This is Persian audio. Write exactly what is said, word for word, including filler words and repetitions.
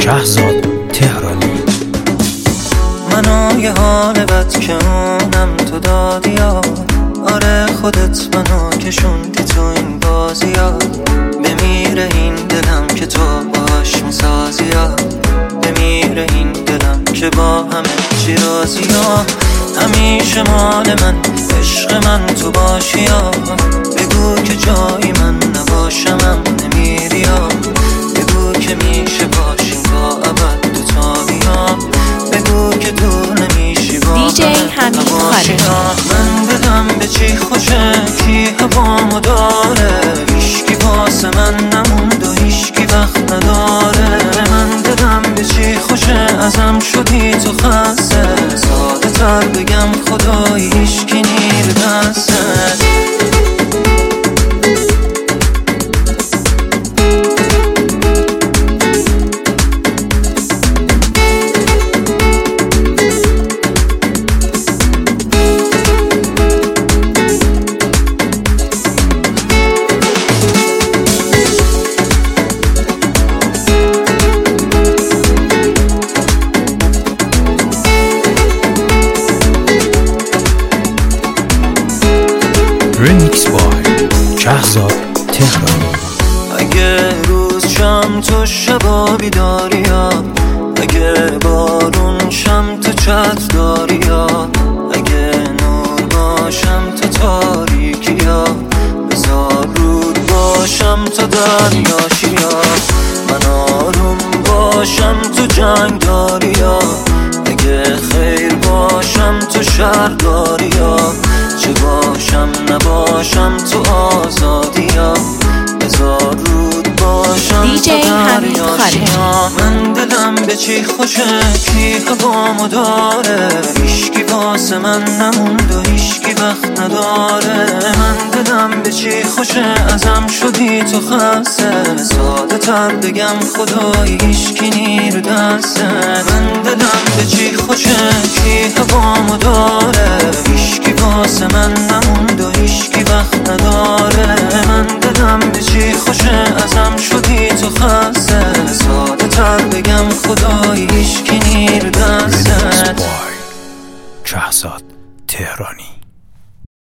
شهرزاد تهرانی. منو یه حال بد که اونم تو دادی ها، آره خودت منو کشوندی تو این بازی ها. بمیره این دلم که تو باش میسازی ها، بمیره این دلم که با همه چی رازی ها. همیشه مال من عشق من تو باشی ها، بگو که جایی من نباشمم نمیری ها، بگو که میشه باشیم تا ابد دو تایی ها، بگو که دور نمیشی با دی جی حمید خالقی. من دلم به چی خوشه کی هوامو داره، هیشکی واسه من نموند و هیشکی وقت نداره. من دلم به چی خوشه ازم شدی تو خسته، ساده تر بگم خدایی هیشکی نیر دستت. ریمیکس بای شهرزاد تهرانی. اگه روز شم تو شبا بیداری ها، اگه بارون شم تو چت داری ها، اگه نور باشم تو تاریکی ها، بذار رود باشم تو دریاشی ها، من آروم باشم تو جنگ داری ها، اگه خیر باشم تو شهر داری ها، چه باشم نباشم تو آزادی ها، بذار رود باشم دی جی حمید خالقی. من دلم به چی خوشه کی هوامو داره، هیشکی واسه من نموند و هیشکی وقت نداره. من دلم به چی خوشه ازم شدی تو خسته، ساده تر بگم خدایی هیشکی نیر دسته. من دلم به چی خوشه کی هوامو داره، هیشکی واسه من نموند و هیشکی وقت